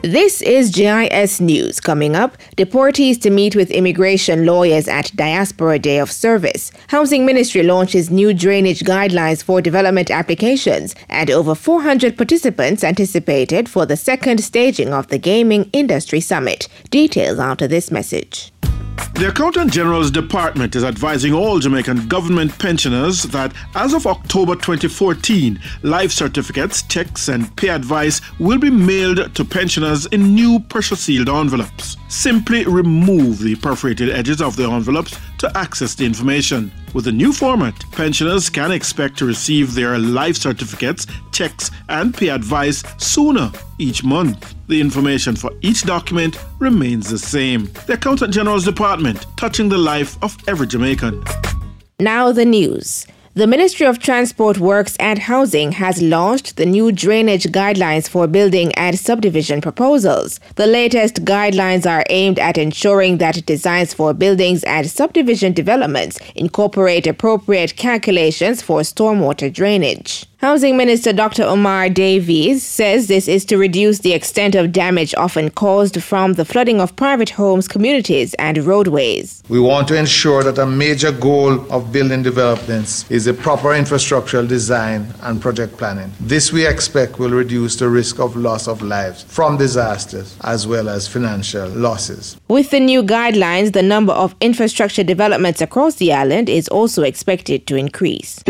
This is JIS News. Coming up, deportees to meet with immigration lawyers at Diaspora Day of Service. Housing Ministry launches new drainage guidelines for development applications, and over 400 participants anticipated for the second staging of the Gaming Industry Summit. Details after this message. The Accountant General's Department is advising all Jamaican government pensioners that as of October 2014, life certificates, checks and pay advice will be mailed to pensioners in new pressure-sealed envelopes. Simply remove the perforated edges of the envelopes to access the information. With the new format, pensioners can expect to receive their life certificates, checks and pay advice sooner each month. The information for each document remains the same. The Accountant General's Department, touching the life of every Jamaican. Now the news. The Ministry of Transport, Works and Housing has launched the new drainage guidelines for building and subdivision proposals. The latest guidelines are aimed at ensuring that designs for buildings and subdivision developments incorporate appropriate calculations for stormwater drainage. Housing Minister Dr. Omar Davies says this is to reduce the extent of damage often caused from the flooding of private homes, communities, and roadways. We want to ensure that a major goal of building developments is a proper infrastructural design and project planning. This we expect will reduce the risk of loss of lives from disasters as well as financial losses. With the new guidelines, the number of infrastructure developments across the island is also expected to increase.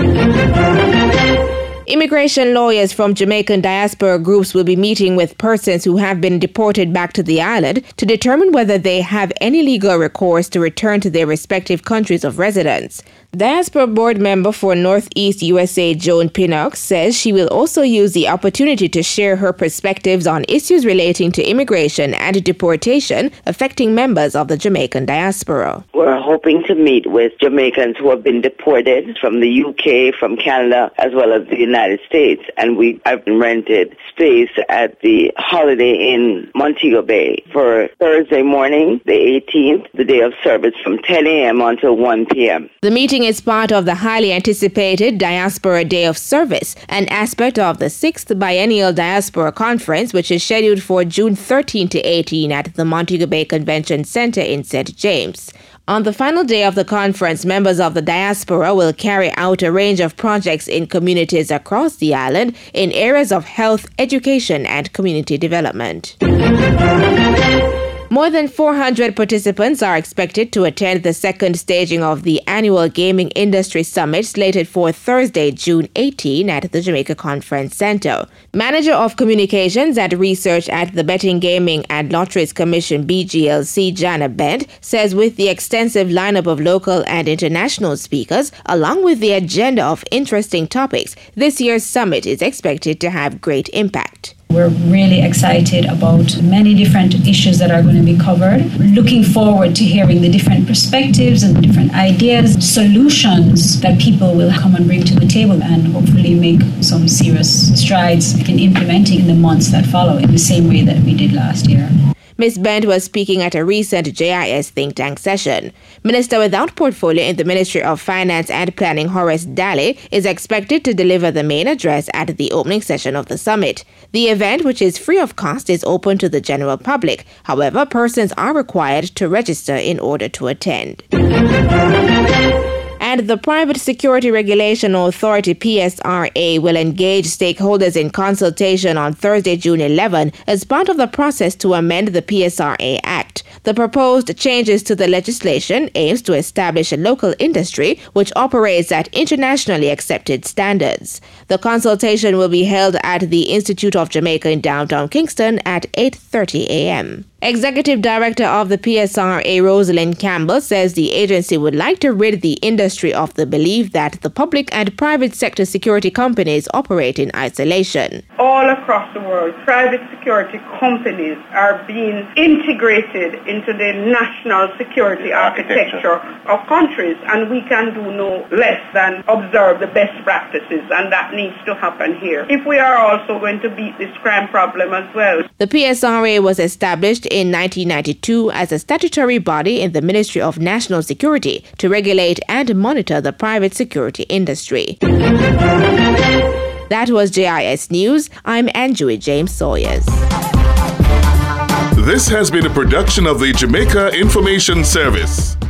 Immigration lawyers from Jamaican diaspora groups will be meeting with persons who have been deported back to the island to determine whether they have any legal recourse to return to their respective countries of residence. Diaspora board member for Northeast USA Joan Pinnock says she will also use the opportunity to share her perspectives on issues relating to immigration and deportation affecting members of the Jamaican diaspora. We're hoping to meet with Jamaicans who have been deported from the UK, from Canada, as well as the United States, and we have rented space at the Holiday Inn Montego Bay for Thursday morning, the 18th, the day of service from 10 a.m. until 1 p.m. The meeting is part of the highly anticipated Diaspora Day of Service, an aspect of the 6th Biennial Diaspora Conference, which is scheduled for June 13 to 18 at the Montego Bay Convention Center in St. James. On the final day of the conference, members of the diaspora will carry out a range of projects in communities across the island in areas of health, education, and community development. More than 400 participants are expected to attend the second staging of the annual Gaming Industry Summit slated for Thursday, June 18 at the Jamaica Conference Center. Manager of Communications and Research at the Betting, Gaming and Lotteries Commission BGLC, Jana Bent, says with the extensive lineup of local and international speakers, along with the agenda of interesting topics, this year's summit is expected to have great impact. We're really excited about many different issues that are going to be covered. Looking forward to hearing the different perspectives and different ideas, solutions that people will come and bring to the table and hopefully make some serious strides in implementing in the months that follow in the same way that we did last year. Ms. Bent was speaking at a recent JIS think tank session. Minister without portfolio in the Ministry of Finance and Planning, Horace Daly, is expected to deliver the main address at the opening session of the summit. The event, which is free of cost, is open to the general public. However, persons are required to register in order to attend. And the Private Security Regulation Authority, PSRA, will engage stakeholders in consultation on Thursday, June 11, as part of the process to amend the PSRA Act. The proposed changes to the legislation aims to establish a local industry which operates at internationally accepted standards. The consultation will be held at the Institute of Jamaica in downtown Kingston at 8:30 a.m. Executive Director of the PSRA, Rosalind Campbell, says the agency would like to rid the industry of the belief that the public and private sector security companies operate in isolation. All across the world, private security companies are being integrated into the national security architecture of countries, and we can do no less than observe the best practices, and that needs to happen here if we are also going to beat this crime problem as well. The PSRA was established in 1992 as a statutory body in the Ministry of National Security to regulate and monitor the private security industry. That was JIS News. I'm Anjui James Sawyers. This has been a production of the Jamaica Information Service.